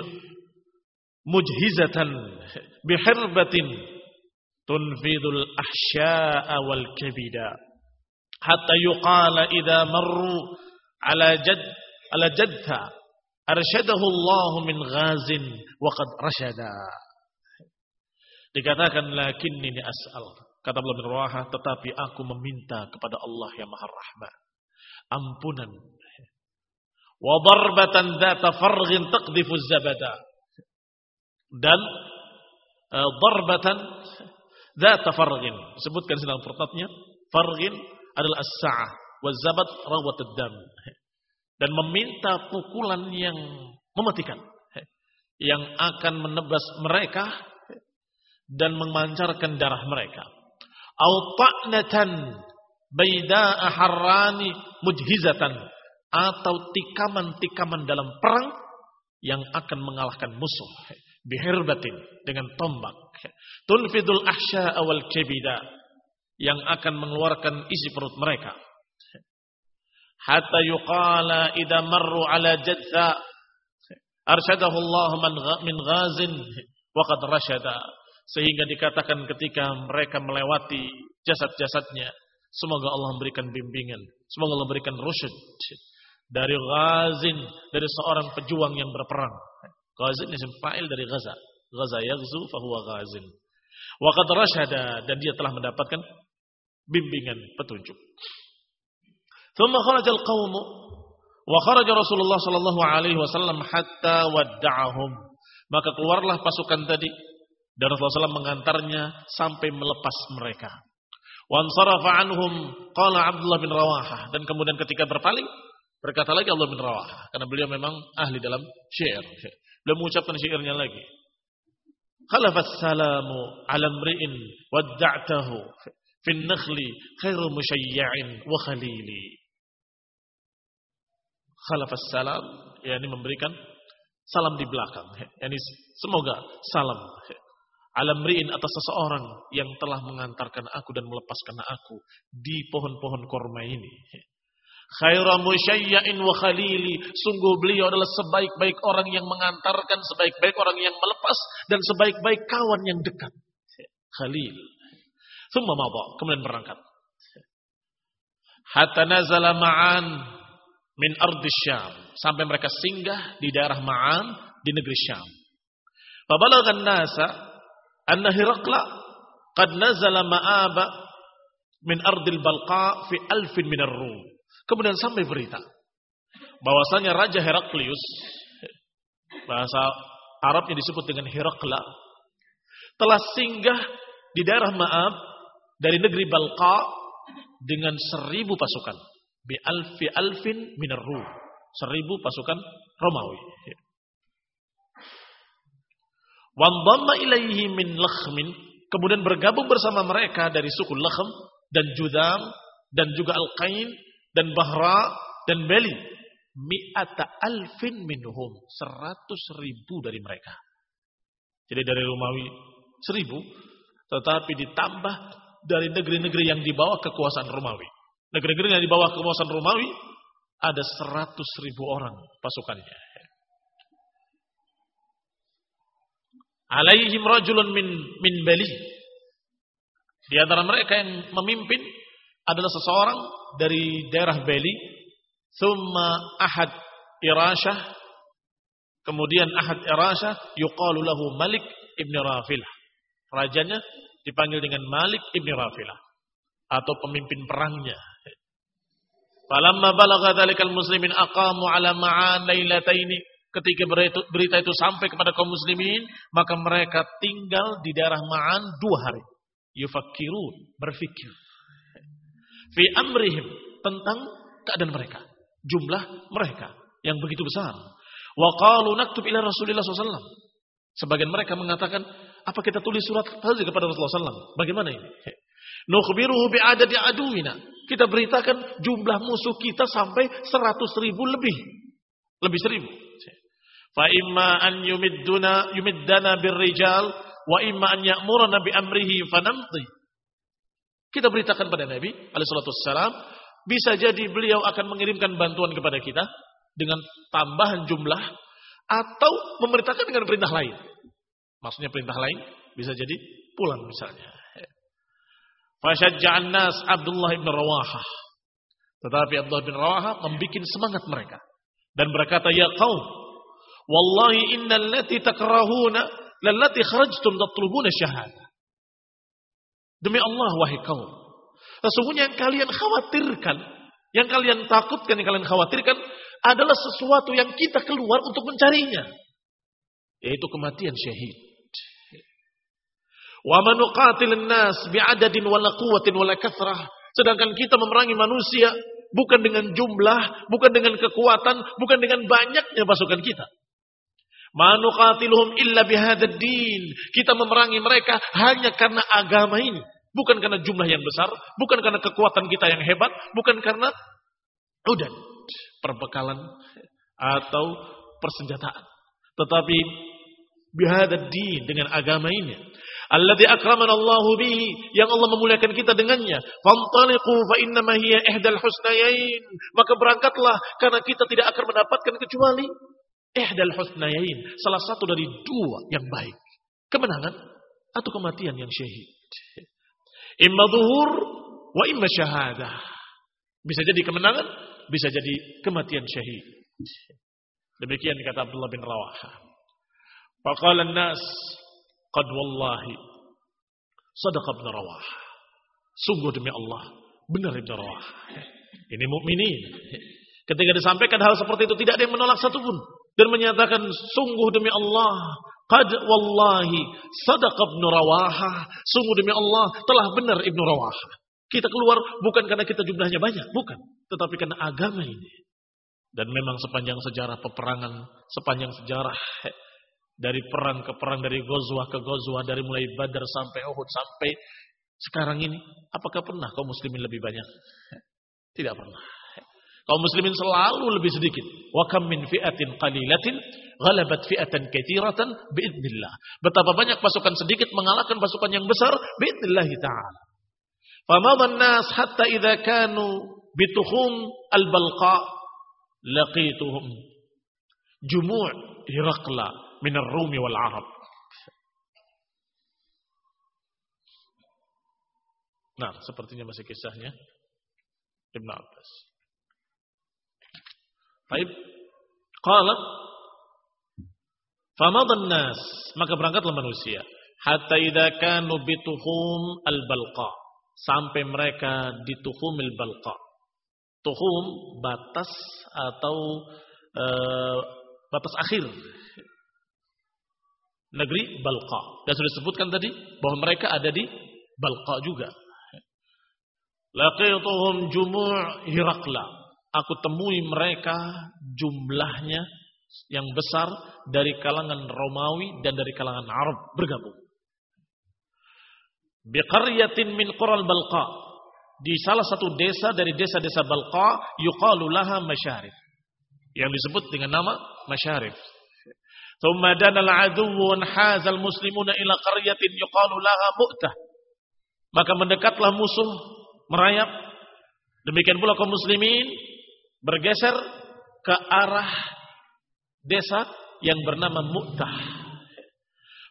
Speaker 1: mujhizatan bihirbatin tunfidul ahsya'a wal kabida hatta yuqala idza marru ala jad ala jadha arsyadahu Allah min ghazin wa qad rasyada. Dikatakan lakinni as'al, kata Abdullah bin Rawaha, tetapi aku meminta kepada Allah yang Maha Rahman ampunan. Wa darbatan dzata farghin taqdhifu az-zabada, dan uh, darbatan dzata farghin, sebutkan dalam pertatnya, farghin adalah as-sa'ah wa zabat rawat ad-dam, dan meminta pukulan yang mematikan yang akan menebas mereka dan memancarkan darah mereka. Au ta'natan bayda'a harrani mujhizatan, atau tikaman-tikaman dalam perang yang akan mengalahkan musuh. Bihirbatin, dengan tombak. Tunfidul ahsya'a wal kabida, yang akan mengeluarkan isi perut mereka. Hatta yuqala idza marru ala jadza arsyadahu Allah min ghazin wa qad rasyada, sehingga dikatakan ketika mereka melewati jasad-jasadnya, semoga Allah memberikan bimbingan, semoga Allah memberikan rusyad dari ghazin, dari seorang pejuang yang berperang. Ghazin isim fa'il dari ghaza, ghaza yaghzu fa huwa ghazin. Wa qad rasyada, dan dia telah mendapatkan bimbingan petunjuk. Thumma kharajal qaumu wa kharaja Rasulullah sallallahu alaihi wasallam hatta wadda'ahum. Maka keluarlah pasukan tadi dan Rasulullah sallallahu alaihi wasallam mengantarnya sampai melepas mereka. Wa ansarafa anhum qala Abdullah bin Rawaha, dan kemudian ketika berpaling berkata lagi Abdullah bin Rawaha, karena beliau memang ahli dalam syair. Beliau mengucapkan syairnya lagi. Khalafas salamu ala mri'in wadda'tahu fin nakhli khairu musyayya'in wa khalili. Khalafas salam, yakni memberikan salam di belakang, yakni semoga salam ala mri'in, atas seseorang yang telah mengantarkan aku dan melepaskan aku di pohon-pohon korma ini. Khairu musyayya'in wa khalili, sungguh beliau adalah sebaik-baik orang yang mengantarkan, sebaik-baik orang yang melepas, dan sebaik-baik kawan yang dekat. Khalil. Thumma madha, kemudian berangkat. Hatta nazala Ma'an min ardi Syam, sampai mereka singgah di daerah Ma'an di negeri Syam. Fabalaghan nasa anna Hiraqla qad nazala ma'aba min ardil Balqa fi alfin minar Rum. Kemudian sampai berita bahwasanya Raja Heraklius, bahasa Arabnya disebut dengan Hiraqla, telah singgah di daerah Ma'ab dari negeri Balqa dengan seribu pasukan. Bi alfi alfin minar Rum, seribu pasukan Romawi. Wandamma ilaihi min Lakhmin, kemudian bergabung bersama mereka dari suku Lakhm dan Judam dan juga Al-Qain dan Bahra dan Bali. Mi'ata alfin minhum, seratus ribu dari mereka. Jadi dari Romawi seribu, tetapi ditambah dari negeri-negeri yang di bawah kekuasaan Romawi. Negeri-negeri yang di bawah kekuasaan Romawi ada seratus ribu orang pasukannya. alaihim rajulun min min Bali. Di antara mereka yang memimpin adalah seseorang dari daerah Bali, thumma ahad Irasyah, kemudian ahad Irasyah yuqalu lahu Malik ibn Rafilah. Rajanya dipanggil dengan Malik ibn Rafilah atau pemimpin perangnya. Falamma balagha dzalikal muslimin aqamu ala ma'an lailataini. Ketika berita itu sampai kepada kaum muslimin, maka mereka tinggal di daerah Ma'an dua hari. Yufakkirun, berfikir. Fi amrihim, tentang keadaan mereka, jumlah mereka yang begitu besar. Wa qalu naktub ila Rasulillah sallallahu alaihi wasallam. Sebagian mereka mengatakan, apa kita tulis surat saja kepada Rasulullah sallallahu alaihi wasallam? Bagaimana ini? Nukhbiruhu bi'adadi aduwina. Kita beritakan jumlah musuh kita sampai seratus ribu lebih. Lebih seribu. Fa imma an yumidduna yumiddana birrijal wa imma an ya'murana bi amrihi fanamdi. Kita beritakan pada Nabi alaihi salatu wassalam, bisa jadi beliau akan mengirimkan bantuan kepada kita dengan tambahan jumlah atau memerintahkan dengan perintah lain. Maksudnya perintah lain bisa jadi pulang misalnya. Fasyajja'an nas Abdullah bin Rawahah. Tetapi Abdullah bin Rawahah membikin semangat mereka dan berkata, ya qaum, wallahi innal lati takrahuna lallati kharajtum tatlubuna syahada. Demi Allah wahai kaum, sesungguhnya yang kalian khawatirkan, yang kalian takutkan, yang kalian khawatirkan adalah sesuatu yang kita keluar untuk mencarinya, yaitu kematian syahid. Wa man nuqatilun nas bi'adadin wala quwwatin wala kathrah. Sedangkan kita memerangi manusia bukan dengan jumlah, bukan dengan kekuatan, bukan dengan banyaknya pasukan kita. Ma nuqatiluhum illa bihadzal din. Kita memerangi mereka hanya karena agama ini, bukan karena jumlah yang besar, bukan karena kekuatan kita yang hebat, bukan karena udan, perbekalan atau persenjataan, tetapi bihadzal din, dengan agama ini. Alladzi akramana Allahu bihi, yang Allah memuliakan kita dengannya. Fantaliqu fa innama hiya ihdal husnayain. Maka berangkatlah, karena kita tidak akan mendapatkan kecuali ihdal husnayain, salah satu dari dua yang baik, kemenangan atau kematian yang syahid. Imma zuhur wa imma syahadah. Bisa jadi kemenangan, bisa jadi kematian syahid. Demikian kata Abdullah bin Rawahah. Faqala an-nas qad wallahi sadaqa ibn Rawahah. Sungguh demi Allah, benar Ibn Rawahah. Ini mukminin. Ketika disampaikan hal seperti itu, tidak ada yang menolak satupun dan menyatakan, sungguh demi Allah, qad wallahi sadaqa ibn Rawahah. Sungguh demi Allah, telah benar Ibn Rawahah. Kita keluar bukan karena kita jumlahnya banyak, bukan, tetapi karena agama ini. Dan memang sepanjang sejarah peperangan, sepanjang sejarah dari perang ke perang, dari ghazwah ke ghazwah, dari mulai Badar sampai Uhud sampai sekarang ini, apakah pernah kaum muslimin lebih banyak? Tidak pernah. Kaum muslimin selalu lebih sedikit. Wa kam min fi'atin qalilatin ghalabat fi'atan katsiratan biidznillah. Betapa banyak pasukan sedikit mengalahkan pasukan yang besar biidznillah taala. Famadhan nas hatta idza kanu bitukhum al-balqa laqituhum jumu' Hiraqla min ar-Rumi wal Arab. Nah, sepertinya masih kisahnya Ibn Abbas. Baik, qala famadhan nas, maka berangkatlah manusia hatta idza kanu bituhum al-balqa, sampai mereka di tuhumil balqa. Tuhum batas atau e, batas akhir negeri Balqa. Dan sudah disebutkan tadi bahwa mereka ada di Balqa juga. Laqituhum jumu' Hiraqla. Aku temui mereka jumlahnya yang besar dari kalangan Romawi dan dari kalangan Arab bergabung. Biqaryatin min qural Balqa. Di salah satu desa dari desa-desa Balqa, yuqalu laha Masyarif, yang disebut dengan nama Masyarif. Thumma dana al-'aduwwu wa haza al-muslimuna ila qaryatin yuqalu laha Mu'tah. Maka mendekatlah musuh, merayap. Demikian pula kaum muslimin bergeser ke arah desa yang bernama Mu'tah.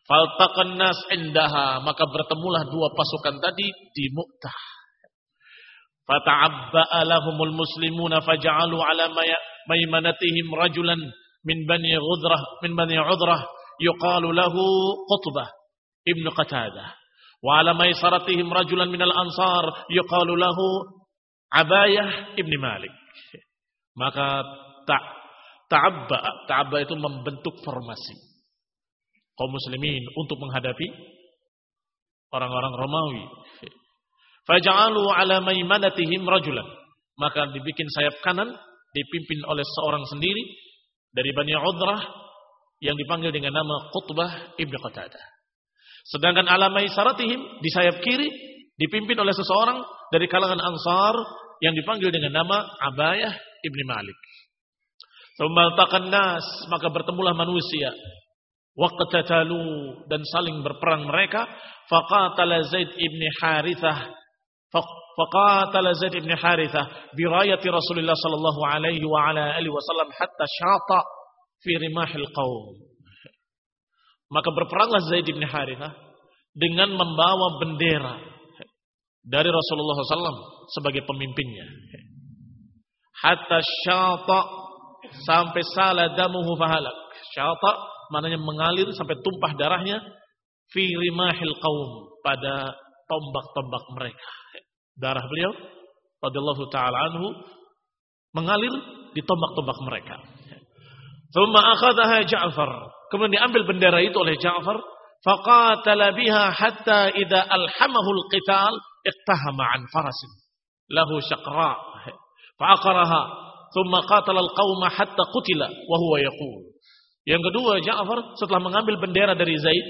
Speaker 1: Faltaqan nas indaha, maka bertemulah dua pasukan tadi di Mu'tah. Fata'abba'a lahumul muslimuna faja'alu ala maimanatihim rajulan min bani Ghudrah min bani Udrah yuqalu lahu Qutbah ibnu Qatadah wa ala maisaratihim rajulan minal ansar yuqalu lahu Abayah ibni Malik. Maka ta ta'abba ta'abba itu membentuk formasi kaum muslimin untuk menghadapi orang-orang Romawi. Faja'alu ala maimanatihim rajulan, maka dibikin sayap kanan dipimpin oleh seorang sendiri dari Bani Udrah yang dipanggil dengan nama Qutbah ibnu Qatadah. Sedangkan ala maisaratihim di sayap kiri dipimpin oleh seseorang dari kalangan Ansar yang dipanggil dengan nama Abayah ibni Malik. Tsummaltaqan nas, maka bertemulah manusia. Waqtatalu, dan saling berperang mereka. Faqatala Zaid ibni Harithah Faqatala Zaid ibn Harithah birayati Rasulullah sallallahu alaihi wa ala alihi wasallam hatta syata fi rimahil qaum. Maka berperanglah Zaid ibn Harithah dengan membawa bendera dari Rasulullah sallallahu alaihi wasallam sebagai pemimpinnya. Hatta syata, sampai sala damuhu fahalak. Syata maknanya mengalir sampai tumpah darahnya fi rimahil qaum, pada tombak-tombak mereka. Darah beliau radhiyallahu taala anhu mengalir di tombak-tombak mereka. Thumma akhadhaha Ja'far, kemudian diambil bendera itu oleh Ja'far, faqatala biha hatta idza alhamahu alqital iqtahama an farasin lahu shaqra fa'aqaraha thumma qatala alqauma hatta qutila wa huwa yaqul. Yang kedua, Ja'far setelah mengambil bendera dari Zaid,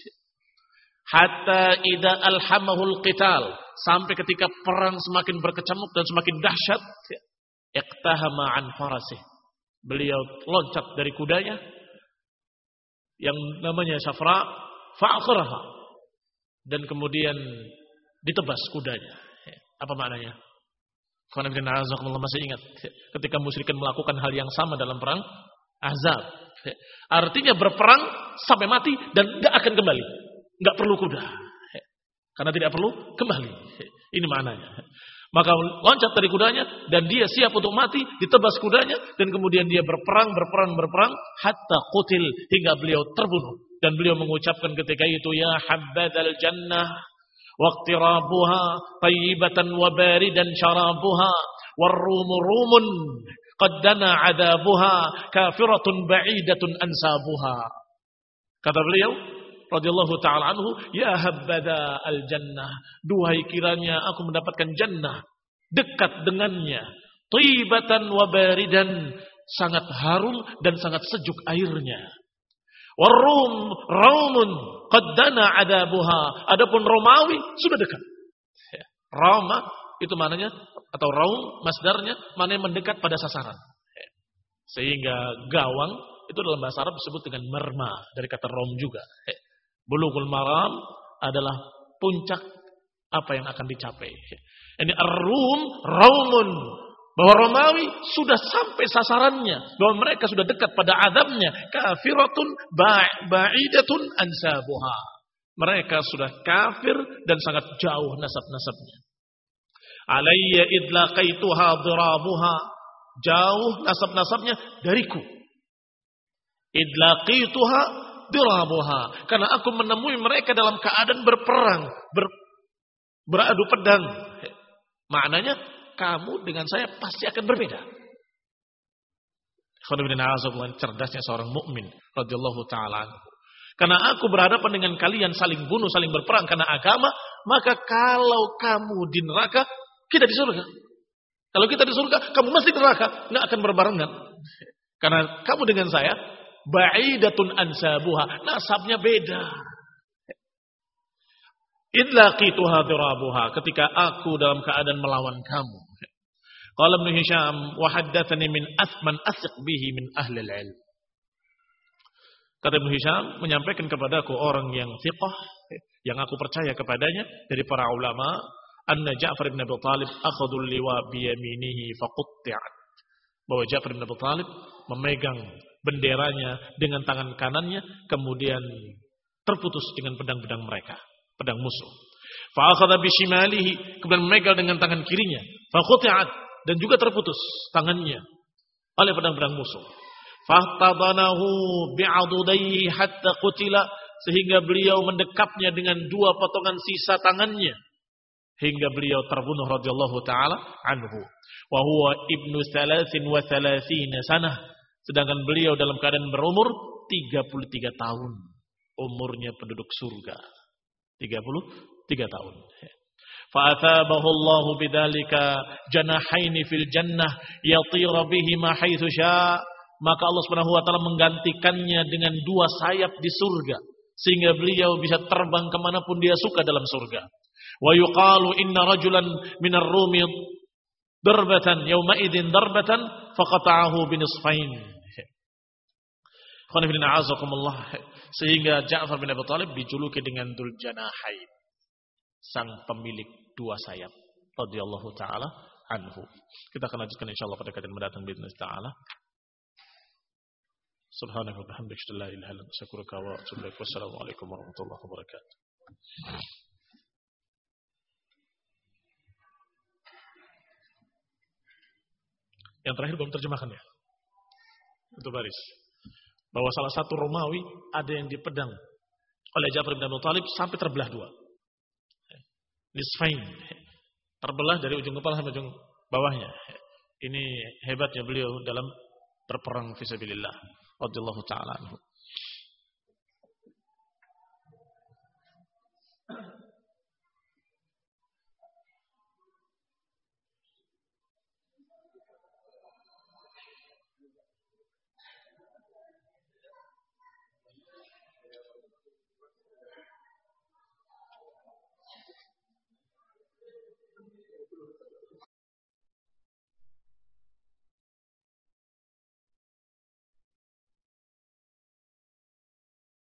Speaker 1: hatta idza alhamahul qital, sampai ketika perang semakin berkecamuk dan semakin dahsyat, iqtahama an farasih, beliau loncat dari kudanya yang namanya Safra, fa'aqaraha, dan kemudian ditebas kudanya. Apa maknanya? Masih ingat ketika musyrikin melakukan hal yang sama dalam perang Ahzab. Artinya berperang sampai mati dan tidak akan kembali, nggak perlu kuda, karena tidak perlu kembali. Ini maknanya. Maka loncat dari kudanya dan dia siap untuk mati, ditebas kudanya, dan kemudian dia berperang, berperang, berperang, hatta qutil, hingga beliau terbunuh. Dan beliau mengucapkan ketika itu, ya habbadal jannah waqtirabuha tayyibatan wa baridan syarabuha warrumu rumun qad dana adabuha kafiratun ba'idatun ansabuha. Kata beliau radhiyallahu taala anhu, ya habbada al jannah, duhai kiranya aku mendapatkan jannah, dekat dengannya, thayyibatan wa baridan, sangat harum dan sangat sejuk airnya. Warum raumun qad dana adabuha, adapun Romawi sudah dekat. Roma itu maknanya, atau raum masdarnya, maknanya mendekat pada sasaran. Sehingga gawang itu dalam bahasa Arab disebut dengan merma, dari kata rom juga. Bulughul maram adalah puncak apa yang akan dicapai. Ini ar-rum raumun, bahwa Romawi sudah sampai sasarannya, bahwa mereka sudah dekat pada adabnya. Kafiratun ba'idatun ansabuha, mereka sudah kafir dan sangat jauh nasab-nasabnya. Alayya idlaqaituha dirabuha, jauh nasab-nasabnya dariku. Idlaqaituha dirabuha, karena aku menemui mereka dalam keadaan berperang, ber, beradu pedang. Maknanya kamu dengan saya pasti akan berbeda. Cerdasnya seorang mukmin radhiyallahu taala. Karena aku berhadapan dengan kalian saling bunuh, saling berperang karena agama, maka kalau kamu di neraka, kita di surga. Kalau kita di surga, kamu mesti di neraka, nggak akan berbarengan. Karena kamu dengan saya ba'idatun ansabuha, nasabnya beda. Idlaqituha dirabuha, ketika aku dalam keadaan melawan kamu. Qala Ibnu Hisham wa haddatsani min athman asq bihi min ahli al-ilm. Kata Ibnu Hisham menyampaikan kepadaku orang yang thiqah, yang aku percaya kepadanya dari para ulama, anna Ja'far bin Abi Thalib akhadul liwa bi yaminihi faqutti'at, bahwa Ja'far bin Abi Thalib memegang benderanya dengan tangan kanannya, kemudian terputus dengan pedang-pedang mereka, pedang musuh. Fa akhadha bishimalihi, kemudian memegang dengan tangan kirinya. Fa quti'at, dan juga terputus tangannya oleh pedang-pedang musuh. Fahtadanahu bi'adudaihi hatta qutila, sehingga beliau mendekapnya dengan dua potongan sisa tangannya hingga beliau terbunuh radhiyallahu taala anhu. Wa huwa ibnu thalathin wa thalathina sanah, sedangkan beliau dalam keadaan berumur tiga puluh tiga tahun. Umurnya penduduk surga. tiga puluh tiga tahun. Fa'athabahu Allahu bidzalika janahaini fil jannah yatira bihima haitsu syaa. Maka Allah Subhanahu wa taala menggantikannya dengan dua sayap di surga sehingga beliau bisa terbang kemanapun dia suka dalam surga. Wa yuqalu inna rajulan minar rumi darbatan yawma idzin darbatan faqata'ahu binisfain. Khonifina azakumullah, sehingga Ja'far bin Abi Thalib dijuluki dengan Dzul Janahain, sang pemilik dua sayap radhiyallahu taala anhu. Kita akan lanjutkan insyaallah pada kajian mendatang باذن taala. Subhanahu wa bihamdihi la ilaha illa anta astaghfiruka wa atubu ilaik. Wassalamualaikum warahmatullahi wabarakatuh. Yang terakhir belum terjemahkan ya. Itu baris. Bahwa salah satu Romawi ada yang dipedang oleh Ja'far bin Abi Thalib sampai terbelah dua. Nisfain. Terbelah dari ujung kepala sampai ujung bawahnya. Ini hebatnya beliau dalam berperang fisabilillah radhiyallahu ta'ala anhu.